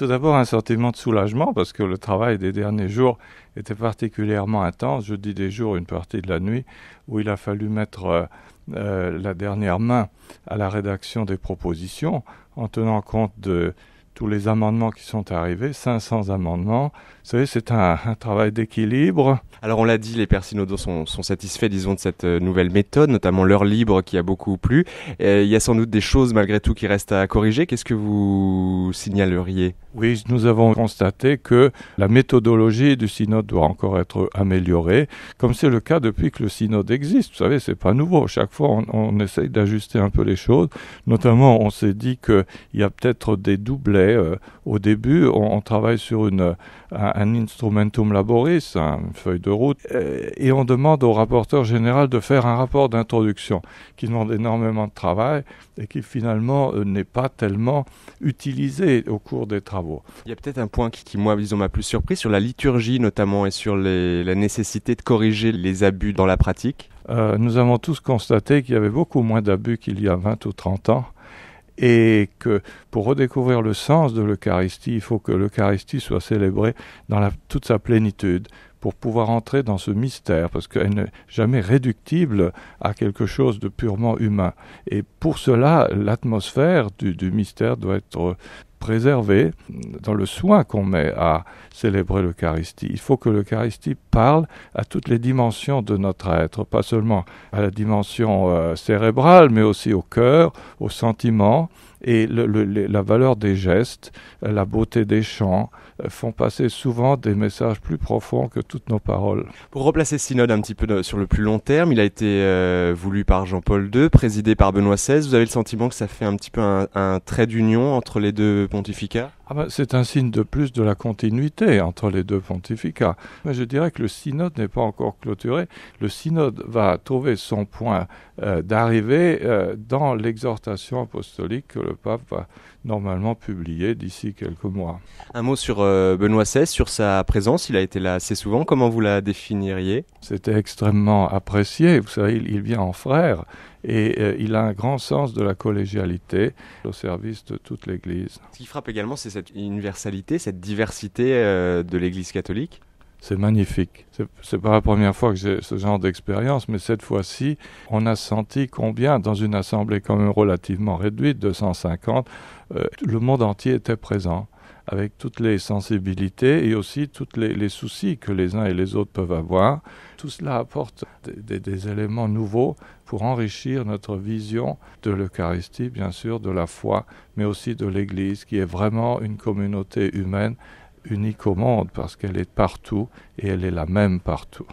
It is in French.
Tout d'abord, un sentiment de soulagement parce que le travail des derniers jours était particulièrement intense. Je dis des jours, une partie de la nuit, où il a fallu mettre la dernière main à la rédaction des propositions en tenant compte de tous les amendements qui sont arrivés, 500 amendements. Vous savez, c'est un travail d'équilibre. Alors on l'a dit, les pères synodaux sont satisfaits, disons, de cette nouvelle méthode, notamment l'heure libre qui a beaucoup plu. Il y a sans doute des choses malgré tout qui restent à corriger. Qu'est-ce que vous signaleriez ? Oui, nous avons constaté que la méthodologie du synode doit encore être améliorée, comme c'est le cas depuis que le synode existe. Vous savez, c'est pas nouveau. Chaque fois, on essaye d'ajuster un peu les choses. Notamment, on s'est dit qu'il y a peut-être des doublets. Au début, on travaille sur un instrumentum laboris, une feuille de route, et on demande au rapporteur général de faire un rapport d'introduction qui demande énormément de travail et qui finalement n'est pas tellement utilisé au cours des travaux. Il y a peut-être un point qui moi, disons, m'a plus surpris sur la liturgie notamment et sur la nécessité de corriger les abus dans la pratique. Nous avons tous constaté qu'il y avait beaucoup moins d'abus qu'il y a 20 ou 30 ans. Et que pour redécouvrir le sens de l'Eucharistie, il faut que l'Eucharistie soit célébrée dans toute sa plénitude pour pouvoir entrer dans ce mystère, parce qu'elle n'est jamais réductible à quelque chose de purement humain. Et pour cela, l'atmosphère du mystère doit être préservée dans le soin qu'on met à célébrer l'Eucharistie. Il faut que l'Eucharistie parle à toutes les dimensions de notre être, pas seulement à la dimension cérébrale, mais aussi au cœur, aux sentiments, et la valeur des gestes, la beauté des chants font passer souvent des messages plus profonds que toutes nos paroles. Pour replacer ce synode un petit peu sur le plus long terme, il a été voulu par Jean-Paul II, présidé par Benoît XVI. Vous avez le sentiment que ça fait un petit peu un trait d'union entre les deux pontificats ? C'est un signe de plus de la continuité entre les deux pontificats. Mais je dirais que le synode n'est pas encore clôturé. Le synode va trouver son point d'arrivée dans l'exhortation apostolique que le pape va normalement publier d'ici quelques mois. Un mot sur Benoît XVI, sur sa présence. Il a été là assez souvent. Comment vous la définiriez ? C'était extrêmement apprécié. Vous savez, il vient en frère et il a un grand sens de la collégialité au service de toute l'Église. Ce qui frappe également, c'est cette universalité, cette diversité de l'Église catholique. C'est magnifique. C'est pas la première fois que j'ai ce genre d'expérience, mais cette fois-ci, on a senti combien, dans une assemblée quand même relativement réduite, 250, le monde entier était présent, avec toutes les sensibilités et aussi tous les soucis que les uns et les autres peuvent avoir. Tout cela apporte des éléments nouveaux pour enrichir notre vision de l'Eucharistie, bien sûr, de la foi, mais aussi de l'Église, qui est vraiment une communauté humaine unique au monde parce qu'elle est partout et elle est la même partout.